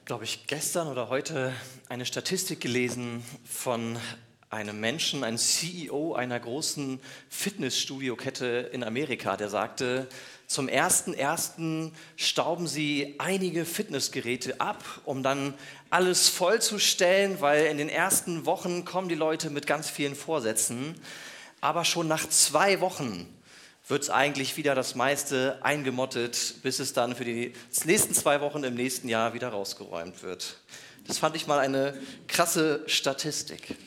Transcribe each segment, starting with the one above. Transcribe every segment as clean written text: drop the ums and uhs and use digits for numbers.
glaube ich, gestern oder heute eine Statistik gelesen von einem Menschen, einem CEO einer großen Fitnessstudio-Kette in Amerika, der sagte, zum 1.1. stauben sie einige Fitnessgeräte ab, um dann alles vollzustellen, weil in den ersten Wochen kommen die Leute mit ganz vielen Vorsätzen. Aber schon nach 2 Wochen wird es eigentlich wieder das meiste eingemottet, bis es dann für die nächsten 2 Wochen im nächsten Jahr wieder rausgeräumt wird. Das fand ich mal eine krasse Statistik.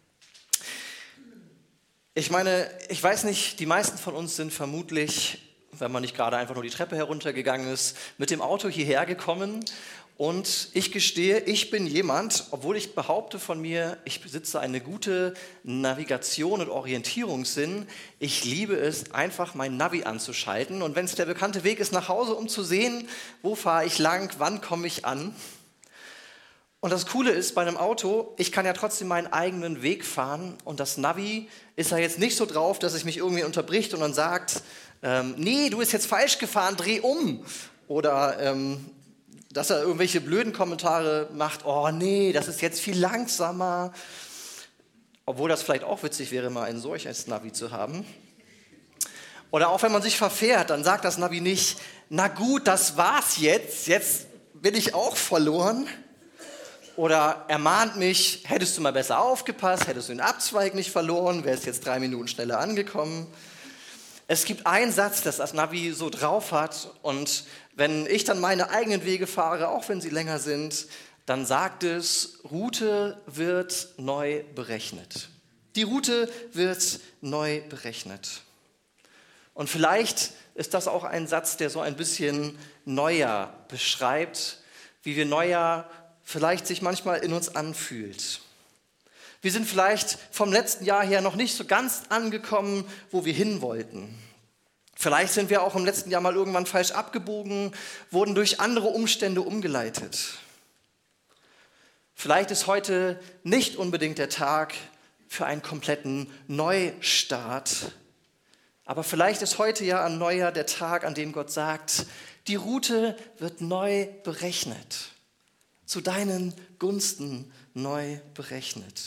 Ich meine, ich weiß nicht, die meisten von uns sind vermutlich, wenn man nicht gerade einfach nur die Treppe heruntergegangen ist, mit dem Auto hierher gekommen. Und ich gestehe, ich bin jemand, obwohl ich behaupte von mir, ich besitze eine gute Navigation und Orientierungssinn. Ich liebe es, einfach mein Navi anzuschalten. Und wenn es der bekannte Weg ist nach Hause, um zu sehen, wo fahre ich lang, wann komme ich an. Und das Coole ist bei einem Auto, ich kann ja trotzdem meinen eigenen Weg fahren. Und das Navi ist ja jetzt nicht so drauf, dass es mich irgendwie unterbricht und dann sagt, nee, du bist jetzt falsch gefahren, dreh um. Oder dass er irgendwelche blöden Kommentare macht, oh nee, das ist jetzt viel langsamer. Obwohl das vielleicht auch witzig wäre, mal ein solches Navi zu haben. Oder auch wenn man sich verfährt, dann sagt das Navi nicht, na gut, das war's jetzt bin ich auch verloren. Oder ermahnt mich, hättest du mal besser aufgepasst, hättest du den Abzweig nicht verloren, wärst jetzt 3 Minuten schneller angekommen. Es gibt einen Satz, das das Navi so drauf hat und wenn ich dann meine eigenen Wege fahre, auch wenn sie länger sind, dann sagt es, Route wird neu berechnet. Die Route wird neu berechnet. Und vielleicht ist das auch ein Satz, der so ein bisschen Neujahr beschreibt, wie wir Neujahr vielleicht sich manchmal in uns anfühlt. Wir sind vielleicht vom letzten Jahr her noch nicht so ganz angekommen, wo wir hin wollten. Vielleicht sind wir auch im letzten Jahr mal irgendwann falsch abgebogen, wurden durch andere Umstände umgeleitet. Vielleicht ist heute nicht unbedingt der Tag für einen kompletten Neustart, aber vielleicht ist heute ja am Neujahr der Tag, an dem Gott sagt, die Route wird neu berechnet, zu deinen Gunsten neu berechnet.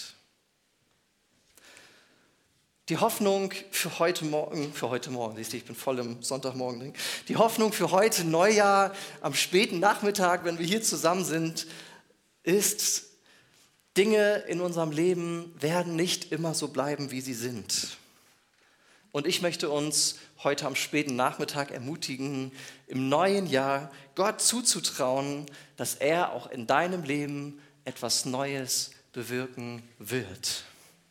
Die Hoffnung für heute Morgen, siehst du, ich bin voll im Sonntagmorgen drin. Die Hoffnung für heute Neujahr am späten Nachmittag, wenn wir hier zusammen sind, ist, Dinge in unserem Leben werden nicht immer so bleiben, wie sie sind. Und ich möchte uns heute am späten Nachmittag ermutigen, im neuen Jahr Gott zuzutrauen, dass er auch in deinem Leben etwas Neues bewirken wird.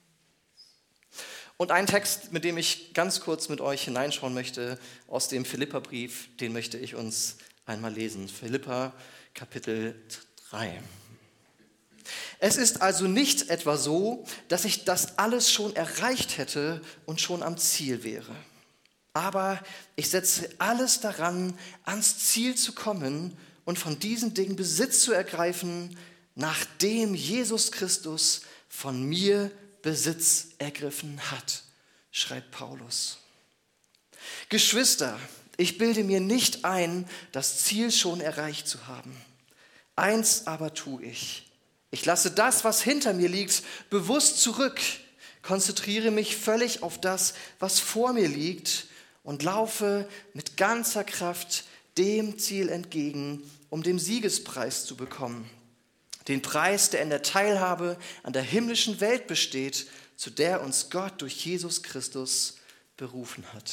Und ein Text, mit dem ich ganz kurz mit euch hineinschauen möchte, aus dem Philipperbrief, den möchte ich uns einmal lesen. Philipper, Kapitel 3. Es ist also nicht etwa so, dass ich das alles schon erreicht hätte und schon am Ziel wäre. Aber ich setze alles daran, ans Ziel zu kommen und von diesen Dingen Besitz zu ergreifen, nachdem Jesus Christus von mir Besitz ergriffen hat, schreibt Paulus. Geschwister, ich bilde mir nicht ein, das Ziel schon erreicht zu haben. Eins aber tue ich. Ich lasse das, was hinter mir liegt, bewusst zurück, konzentriere mich völlig auf das, was vor mir liegt und laufe mit ganzer Kraft dem Ziel entgegen, um den Siegespreis zu bekommen. Den Preis, der in der Teilhabe an der himmlischen Welt besteht, zu der uns Gott durch Jesus Christus berufen hat.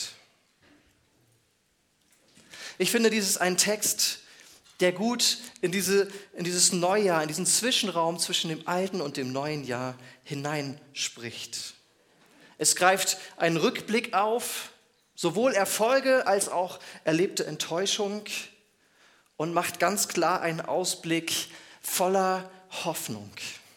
Ich finde, dies ist ein Text, der gut in dieses Neujahr, in diesen Zwischenraum zwischen dem alten und dem neuen Jahr hineinspricht. Es greift einen Rückblick auf, sowohl Erfolge als auch erlebte Enttäuschung und macht ganz klar einen Ausblick voller Hoffnung.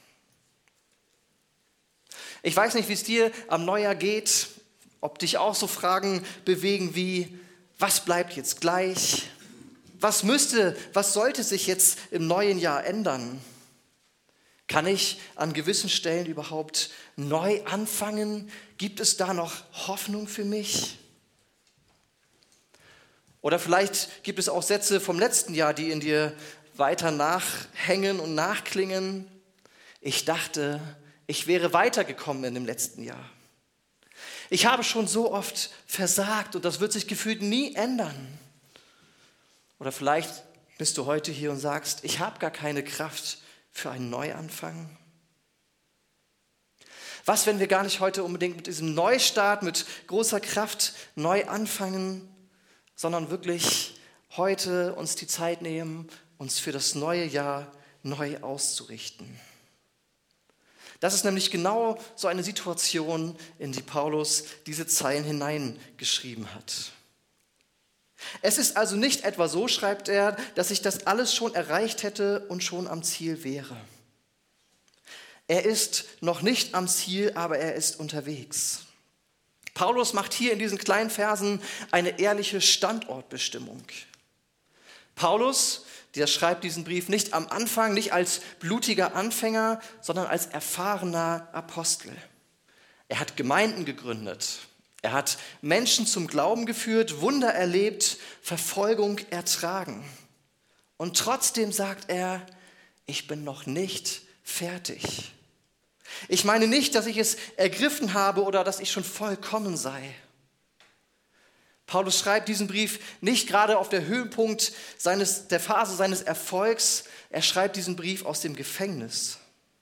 Ich weiß nicht, wie es dir am Neujahr geht, ob dich auch so Fragen bewegen wie, was bleibt jetzt gleich? Was sollte sich jetzt im neuen Jahr ändern? Kann ich an gewissen Stellen überhaupt neu anfangen? Gibt es da noch Hoffnung für mich? Oder vielleicht gibt es auch Sätze vom letzten Jahr, die in dir weiter nachhängen und nachklingen. Ich dachte, ich wäre weitergekommen in dem letzten Jahr. Ich habe schon so oft versagt und das wird sich gefühlt nie ändern. Oder vielleicht bist du heute hier und sagst, ich habe gar keine Kraft für einen Neuanfang. Was, wenn wir gar nicht heute unbedingt mit diesem Neustart, mit großer Kraft neu anfangen, sondern wirklich heute uns die Zeit nehmen, uns für das neue Jahr neu auszurichten? Das ist nämlich genau so eine Situation, in die Paulus diese Zeilen hineingeschrieben hat. Es ist also nicht etwa so, schreibt er, dass ich das alles schon erreicht hätte und schon am Ziel wäre. Er ist noch nicht am Ziel, aber er ist unterwegs. Paulus macht hier in diesen kleinen Versen eine ehrliche Standortbestimmung. Paulus, der schreibt diesen Brief nicht am Anfang, nicht als blutiger Anfänger, sondern als erfahrener Apostel. Er hat Gemeinden gegründet. Er hat Menschen zum Glauben geführt, Wunder erlebt, Verfolgung ertragen. Und trotzdem sagt er, ich bin noch nicht fertig. Ich meine nicht, dass ich es ergriffen habe oder dass ich schon vollkommen sei. Paulus schreibt diesen Brief nicht gerade auf der Höhepunkt der Phase seines Erfolgs. Er schreibt diesen Brief aus dem Gefängnis.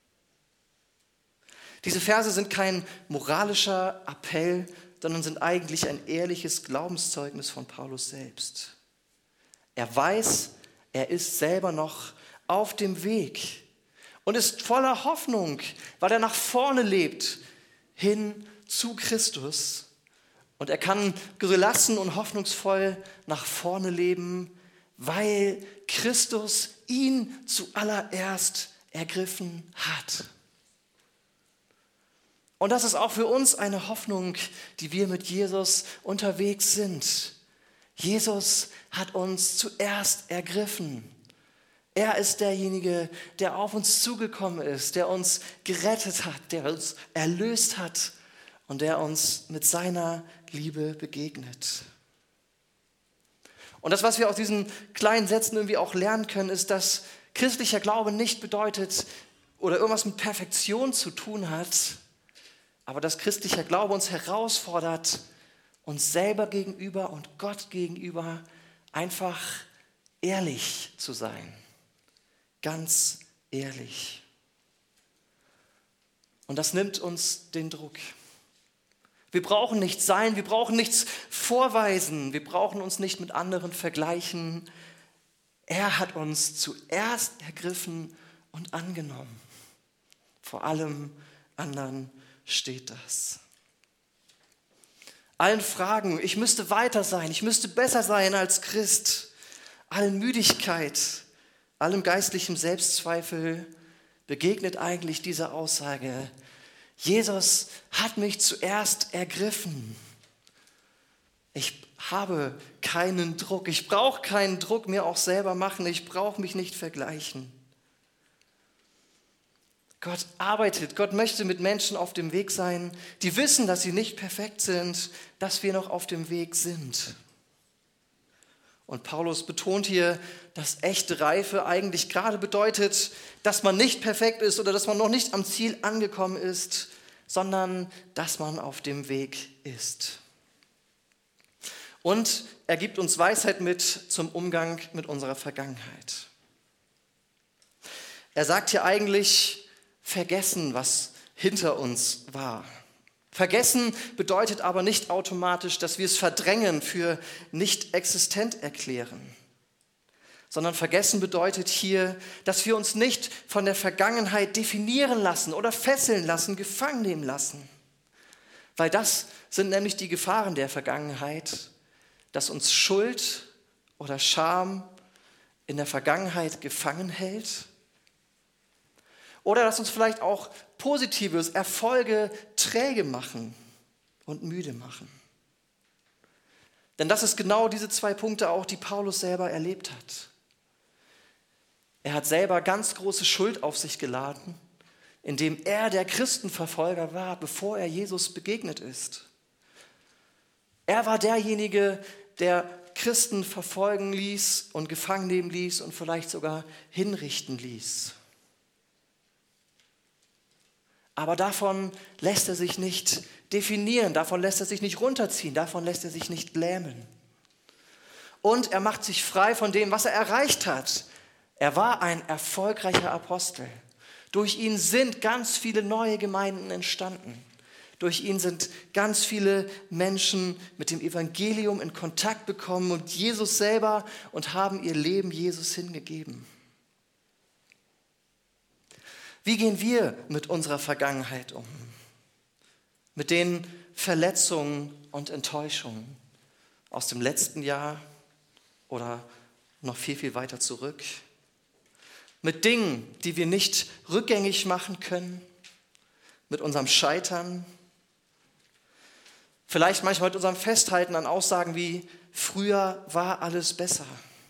Diese Verse sind kein moralischer Appell, sondern sind eigentlich ein ehrliches Glaubenszeugnis von Paulus selbst. Er weiß, er ist selber noch auf dem Weg und ist voller Hoffnung, weil er nach vorne lebt, hin zu Christus. Und er kann gelassen und hoffnungsvoll nach vorne leben, weil Christus ihn zuallererst ergriffen hat. Und das ist auch für uns eine Hoffnung, die wir mit Jesus unterwegs sind. Jesus hat uns zuerst ergriffen. Er ist derjenige, der auf uns zugekommen ist, der uns gerettet hat, der uns erlöst hat und der uns mit seiner Liebe begegnet. Und das, was wir aus diesen kleinen Sätzen irgendwie auch lernen können, ist, dass christlicher Glaube nicht bedeutet oder irgendwas mit Perfektion zu tun hat, aber dass christlicher Glaube uns herausfordert, uns selber gegenüber und Gott gegenüber einfach ehrlich zu sein. Ganz ehrlich. Und das nimmt uns den Druck. Wir brauchen nichts sein, wir brauchen nichts vorweisen, wir brauchen uns nicht mit anderen vergleichen. Er hat uns zuerst ergriffen und angenommen. Vor allem anderen steht das. Allen Fragen, ich müsste weiter sein, ich müsste besser sein als Christ, allen Müdigkeit, allem geistlichen Selbstzweifel begegnet eigentlich diese Aussage: Jesus hat mich zuerst ergriffen. Ich habe keinen Druck, ich brauche keinen Druck mir auch selber machen, ich brauche mich nicht vergleichen. Gott arbeitet, Gott möchte mit Menschen auf dem Weg sein, die wissen, dass sie nicht perfekt sind, dass wir noch auf dem Weg sind. Und Paulus betont hier, dass echte Reife eigentlich gerade bedeutet, dass man nicht perfekt ist oder dass man noch nicht am Ziel angekommen ist, sondern dass man auf dem Weg ist. Und er gibt uns Weisheit mit zum Umgang mit unserer Vergangenheit. Er sagt hier eigentlich, vergessen, was hinter uns war. Vergessen bedeutet aber nicht automatisch, dass wir es verdrängen, für nicht existent erklären. Sondern vergessen bedeutet hier, dass wir uns nicht von der Vergangenheit definieren lassen oder fesseln lassen, gefangen nehmen lassen. Weil das sind nämlich die Gefahren der Vergangenheit, dass uns Schuld oder Scham in der Vergangenheit gefangen hält. Oder dass uns vielleicht auch Positives, Erfolge träge machen und müde machen. Denn das ist genau diese zwei Punkte auch, die Paulus selber erlebt hat. Er hat selber ganz große Schuld auf sich geladen, indem er der Christenverfolger war, bevor er Jesus begegnet ist. Er war derjenige, der Christen verfolgen ließ und gefangen nehmen ließ und vielleicht sogar hinrichten ließ. Aber davon lässt er sich nicht definieren, davon lässt er sich nicht runterziehen, davon lässt er sich nicht lähmen. Und er macht sich frei von dem, was er erreicht hat. Er war ein erfolgreicher Apostel. Durch ihn sind ganz viele neue Gemeinden entstanden. Durch ihn sind ganz viele Menschen mit dem Evangelium in Kontakt bekommen und Jesus selber und haben ihr Leben Jesus hingegeben. Wie gehen wir mit unserer Vergangenheit um? Mit den Verletzungen und Enttäuschungen aus dem letzten Jahr oder noch viel, viel weiter zurück? Mit Dingen, die wir nicht rückgängig machen können? Mit unserem Scheitern? Vielleicht manchmal mit unserem Festhalten an Aussagen wie, früher war alles besser.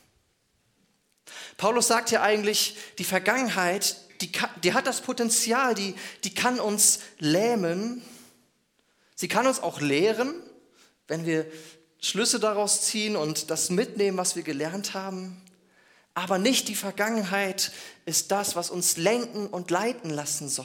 Paulus sagt ja eigentlich, die Vergangenheit, die hat das Potenzial, die kann uns lähmen. Sie kann uns auch lehren, wenn wir Schlüsse daraus ziehen und das mitnehmen, was wir gelernt haben. Aber nicht die Vergangenheit ist das, was uns lenken und leiten lassen soll.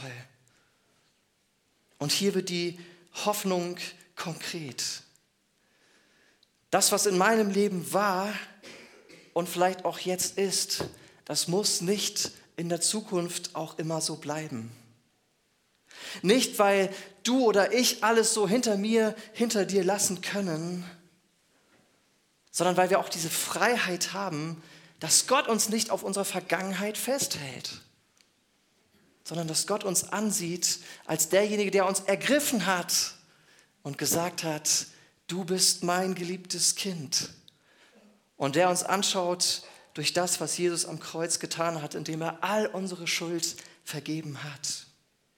Und hier wird die Hoffnung konkret. Das, was in meinem Leben war und vielleicht auch jetzt ist, das muss nicht in der Zukunft auch immer so bleiben. Nicht, weil du oder ich alles so hinter dir lassen können, sondern weil wir auch diese Freiheit haben, dass Gott uns nicht auf unserer Vergangenheit festhält, sondern dass Gott uns ansieht als derjenige, der uns ergriffen hat und gesagt hat, du bist mein geliebtes Kind. Und der uns anschaut durch das, was Jesus am Kreuz getan hat, indem er all unsere Schuld vergeben hat.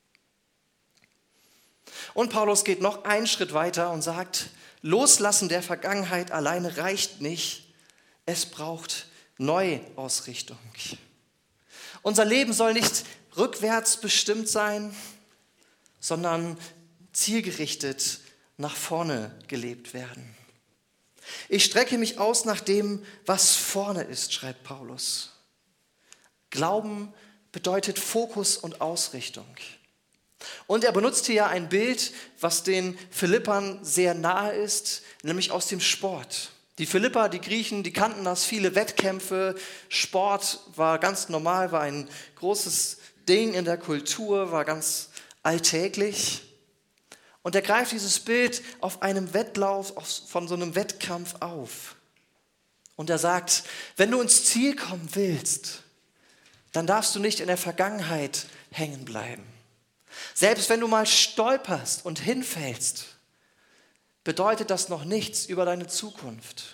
Und Paulus geht noch einen Schritt weiter und sagt, Loslassen der Vergangenheit alleine reicht nicht, es braucht Neuausrichtung. Unser Leben soll nicht rückwärts bestimmt sein, sondern zielgerichtet nach vorne gelebt werden. Ich strecke mich aus nach dem, was vorne ist, schreibt Paulus. Glauben bedeutet Fokus und Ausrichtung. Und er benutzt hier ja ein Bild, was den Philippern sehr nahe ist, nämlich aus dem Sport. Die Philipper, die Griechen, die kannten das, viele Wettkämpfe, Sport war ganz normal, war ein großes Ding in der Kultur, war ganz alltäglich. Und er greift dieses Bild auf einem Wettlauf, von so einem Wettkampf auf. Und er sagt, wenn du ins Ziel kommen willst, dann darfst du nicht in der Vergangenheit hängen bleiben. Selbst wenn du mal stolperst und hinfällst, bedeutet das noch nichts über deine Zukunft.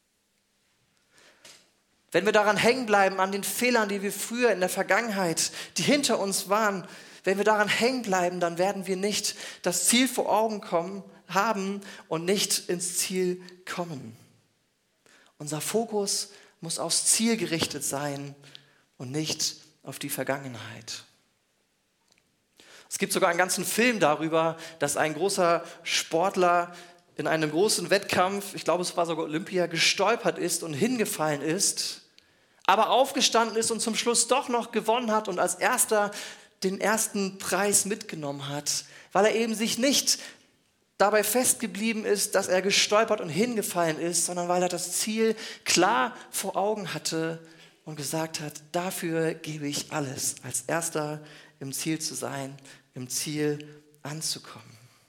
Wenn wir daran hängen bleiben, an den Fehlern, die wir früher in der Vergangenheit, die hinter uns waren, wenn wir daran hängen bleiben, dann werden wir nicht das Ziel vor Augen haben und nicht ins Ziel kommen. Unser Fokus muss aufs Ziel gerichtet sein und nicht auf die Vergangenheit. Es gibt sogar einen ganzen Film darüber, dass ein großer Sportler in einem großen Wettkampf, ich glaube es war sogar Olympia, gestolpert ist und hingefallen ist, aber aufgestanden ist und zum Schluss doch noch gewonnen hat und als erster den ersten Preis mitgenommen hat, weil er eben sich nicht dabei festgeblieben ist, dass er gestolpert und hingefallen ist, sondern weil er das Ziel klar vor Augen hatte und gesagt hat, dafür gebe ich alles, als erster im Ziel zu sein, im Ziel anzukommen.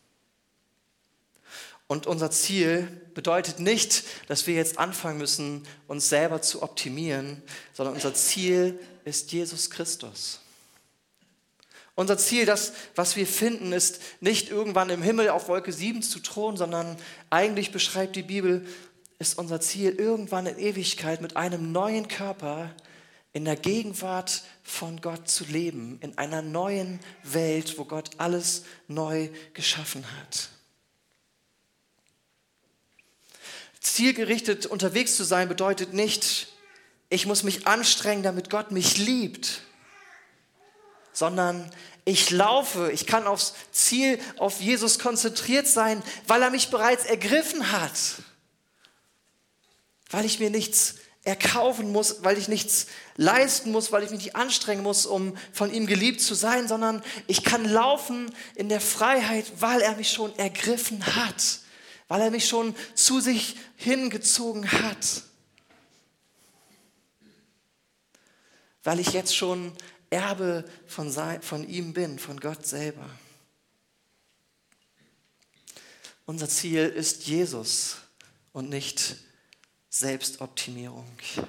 Und unser Ziel bedeutet nicht, dass wir jetzt anfangen müssen, uns selber zu optimieren, sondern unser Ziel ist Jesus Christus. Unser Ziel, das, was wir finden, ist nicht irgendwann im Himmel auf Wolke 7 zu thronen, sondern eigentlich beschreibt die Bibel, ist unser Ziel, irgendwann in Ewigkeit mit einem neuen Körper in der Gegenwart von Gott zu leben, in einer neuen Welt, wo Gott alles neu geschaffen hat. Zielgerichtet unterwegs zu sein bedeutet nicht, ich muss mich anstrengen, damit Gott mich liebt, sondern ich laufe, ich kann aufs Ziel, auf Jesus konzentriert sein, weil er mich bereits ergriffen hat. weil ich mir nichts erkaufen muss, weil ich nichts leisten muss, weil ich mich nicht anstrengen muss, um von ihm geliebt zu sein, sondern ich kann laufen in der Freiheit, weil er mich schon ergriffen hat, weil er mich schon zu sich hingezogen hat, weil ich jetzt schon Erbe von ihm bin, von Gott selber. Unser Ziel ist Jesus und nicht Selbstoptimierung.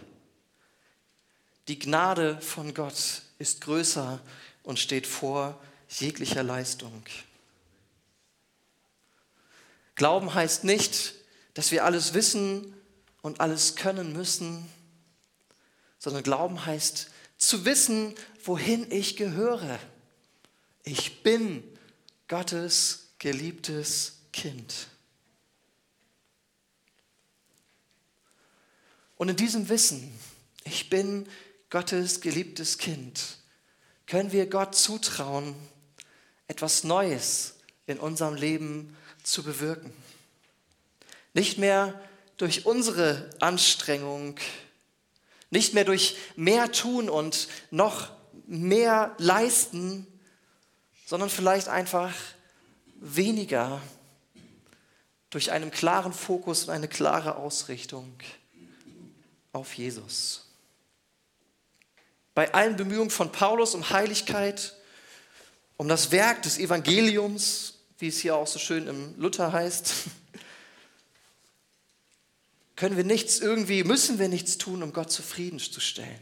Die Gnade von Gott ist größer und steht vor jeglicher Leistung. Glauben heißt nicht, dass wir alles wissen und alles können müssen, sondern Glauben heißt zu wissen, wohin ich gehöre. Ich bin Gottes geliebtes Kind. Und in diesem Wissen, ich bin Gottes geliebtes Kind, können wir Gott zutrauen, etwas Neues in unserem Leben zu bewirken. Nicht mehr durch unsere Anstrengung, nicht mehr durch mehr tun und noch mehr leisten, sondern vielleicht einfach weniger durch einen klaren Fokus und eine klare Ausrichtung auf Jesus. Bei allen Bemühungen von Paulus um Heiligkeit, um das Werk des Evangeliums, wie es hier auch so schön im Luther heißt, müssen wir nichts tun, um Gott zufriedenzustellen.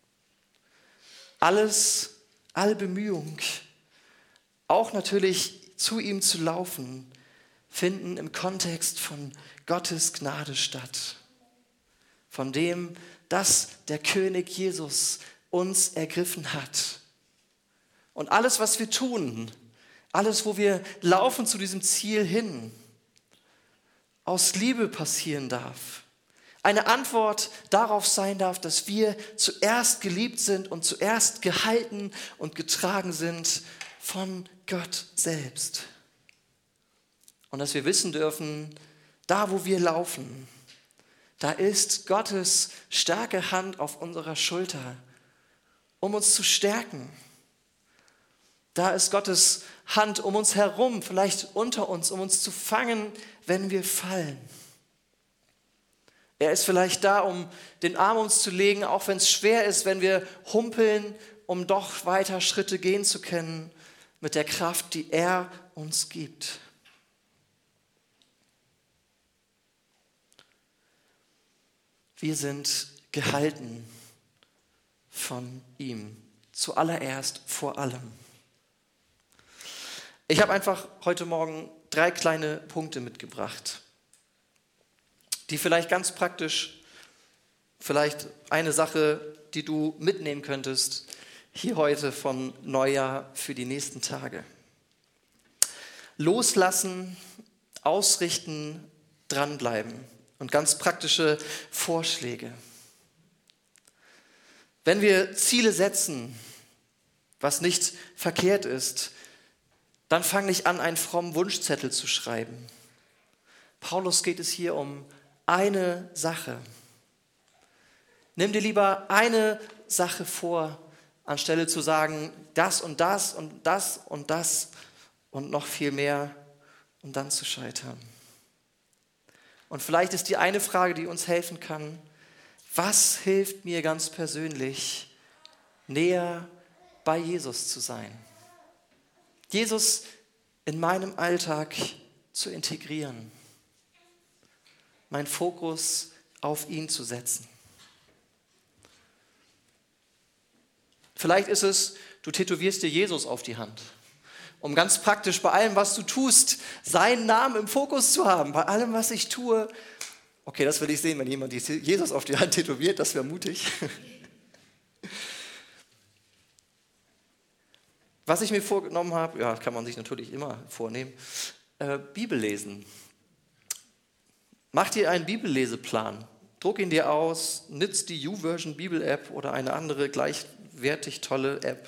Alle Bemühungen, auch natürlich zu ihm zu laufen, finden im Kontext von Gottes Gnade statt. Von dem, dass der König Jesus uns ergriffen hat. Und alles, was wir tun, alles, wo wir laufen zu diesem Ziel hin, aus Liebe passieren darf. Eine Antwort darauf sein darf, dass wir zuerst geliebt sind und zuerst gehalten und getragen sind von Gott selbst. Und dass wir wissen dürfen, da wo wir laufen, da ist Gottes starke Hand auf unserer Schulter, um uns zu stärken. Da ist Gottes Hand um uns herum, vielleicht unter uns, um uns zu fangen, wenn wir fallen. Er ist vielleicht da, um den Arm uns zu legen, auch wenn es schwer ist, wenn wir humpeln, um doch weiter Schritte gehen zu können mit der Kraft, die er uns gibt. Wir sind gehalten von ihm, zuallererst vor allem. Ich habe einfach heute Morgen 3 kleine Punkte mitgebracht, die vielleicht ganz praktisch, vielleicht eine Sache, die du mitnehmen könntest, hier heute von Neujahr für die nächsten Tage. Loslassen, ausrichten, dranbleiben und ganz praktische Vorschläge. Wenn wir Ziele setzen, was nicht verkehrt ist, dann fang nicht an, einen frommen Wunschzettel zu schreiben. Paulus geht es hier um eine Sache. Nimm dir lieber eine Sache vor, anstelle zu sagen, das und das und das und das und noch viel mehr, um dann zu scheitern. Und vielleicht ist die eine Frage, die uns helfen kann: Was hilft mir ganz persönlich, näher bei Jesus zu sein? Jesus in meinem Alltag zu integrieren, meinen Fokus auf ihn zu setzen. Vielleicht ist es, du tätowierst dir Jesus auf die Hand, um ganz praktisch bei allem, was du tust, seinen Namen im Fokus zu haben. Bei allem, was ich tue. Okay, das will ich sehen, wenn jemand Jesus auf die Hand tätowiert, das wäre mutig. Was ich mir vorgenommen habe, ja, kann man sich natürlich immer vornehmen, Bibel lesen. Mach dir einen Bibelleseplan, druck ihn dir aus, nutz die YouVersion Bibel-App oder eine andere gleichwertig tolle App.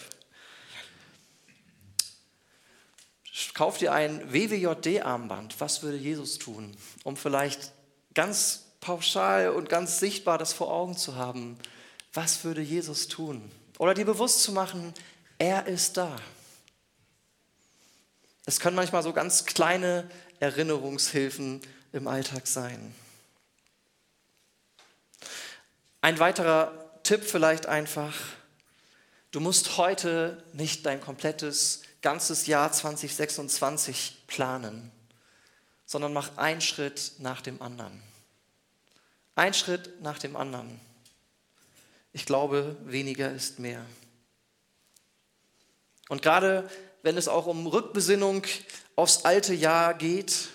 Kauf dir ein WWJD-Armband, was würde Jesus tun, um vielleicht ganz pauschal und ganz sichtbar das vor Augen zu haben, was würde Jesus tun? Oder dir bewusst zu machen, er ist da. Es können manchmal so ganz kleine Erinnerungshilfen im Alltag sein. Ein weiterer Tipp vielleicht einfach: Du musst heute nicht dein komplettes, ganzes Jahr 2026 planen, sondern mach einen Schritt nach dem anderen. Ein Schritt nach dem anderen. Ich glaube, weniger ist mehr. Und gerade wenn es auch um Rückbesinnung aufs alte Jahr geht,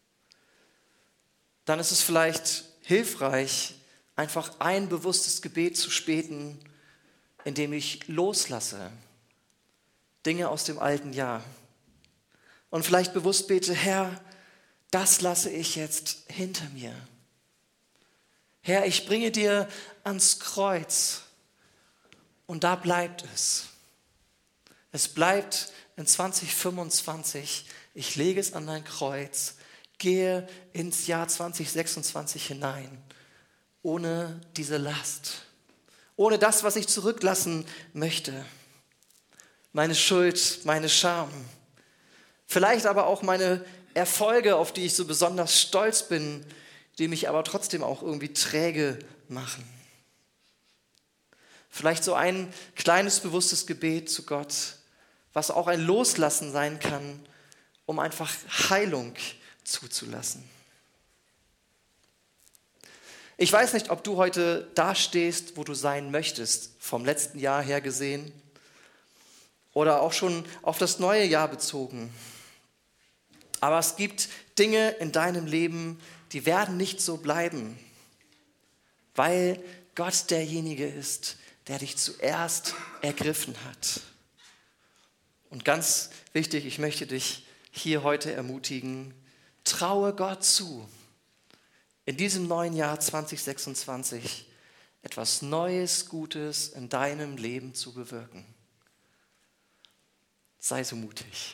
dann ist es vielleicht hilfreich, einfach ein bewusstes Gebet zu beten, in dem ich loslasse, Dinge aus dem alten Jahr. Und vielleicht bewusst bete, Herr, das lasse ich jetzt hinter mir. Herr, ich bringe dir ans Kreuz und da bleibt es. Es bleibt in 2025. Ich lege es an dein Kreuz, gehe ins Jahr 2026 hinein, ohne diese Last, ohne das, was ich zurücklassen möchte. Meine Schuld, meine Scham, vielleicht aber auch meine Erfolge, auf die ich so besonders stolz bin, die mich aber trotzdem auch irgendwie träge machen. Vielleicht so ein kleines, bewusstes Gebet zu Gott, was auch ein Loslassen sein kann, um einfach Heilung zuzulassen. Ich weiß nicht, ob du heute da stehst, wo du sein möchtest, vom letzten Jahr her gesehen oder auch schon auf das neue Jahr bezogen. Aber es gibt Dinge in deinem Leben, die werden nicht so bleiben, weil Gott derjenige ist, der dich zuerst ergriffen hat. Und ganz wichtig, ich möchte dich hier heute ermutigen, traue Gott zu, in diesem neuen Jahr 2026 etwas Neues, Gutes in deinem Leben zu bewirken. Sei so mutig.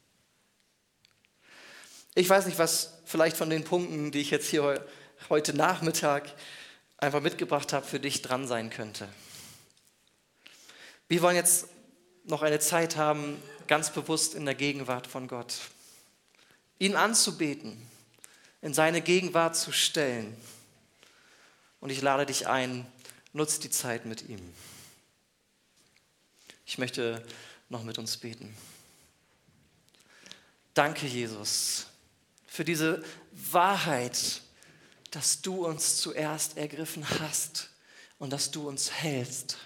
Ich weiß nicht, was vielleicht von den Punkten, die ich jetzt hier heute Nachmittag einfach mitgebracht habe, für dich dran sein könnte. Wir wollen jetzt noch eine Zeit haben, ganz bewusst in der Gegenwart von Gott. Ihn anzubeten, in seine Gegenwart zu stellen. Und ich lade dich ein, nutz die Zeit mit ihm. Ich möchte noch mit uns beten. Danke, Jesus, für diese Wahrheit, dass du uns zuerst ergriffen hast und dass du uns hältst.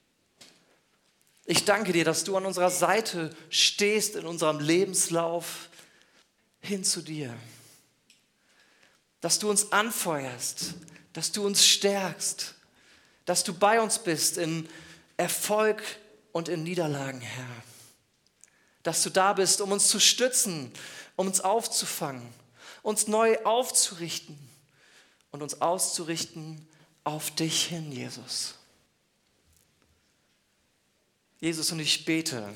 Ich danke dir, dass du an unserer Seite stehst in unserem Lebenslauf hin zu dir. Dass du uns anfeuerst, dass du uns stärkst, dass du bei uns bist in Erfolg und in Niederlagen, Herr. Dass du da bist, um uns zu stützen, um uns aufzufangen, uns neu aufzurichten und uns auszurichten auf dich hin, Jesus. Jesus, und ich bete,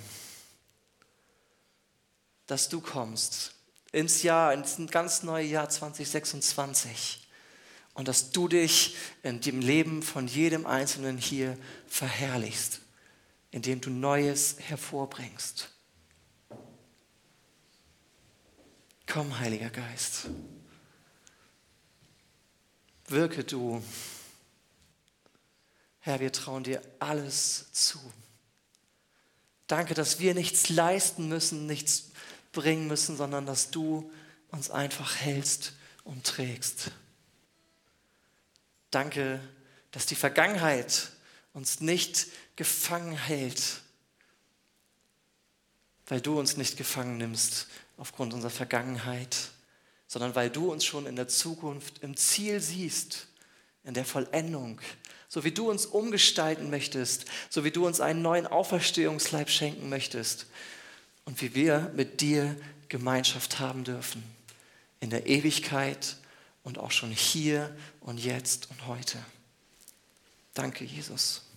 dass du kommst ins ganz neue Jahr 2026 und dass du dich in dem Leben von jedem Einzelnen hier verherrlichst, indem du Neues hervorbringst. Komm, Heiliger Geist, wirke du. Herr, wir trauen dir alles zu. Danke, dass wir nichts leisten müssen, nichts bringen müssen, sondern dass du uns einfach hältst und trägst. Danke, dass die Vergangenheit uns nicht gefangen hält, weil du uns nicht gefangen nimmst aufgrund unserer Vergangenheit, sondern weil du uns schon in der Zukunft im Ziel siehst, in der Vollendung, so wie du uns umgestalten möchtest, so wie du uns einen neuen Auferstehungsleib schenken möchtest und wie wir mit dir Gemeinschaft haben dürfen, in der Ewigkeit und auch schon hier und jetzt und heute. Danke, Jesus.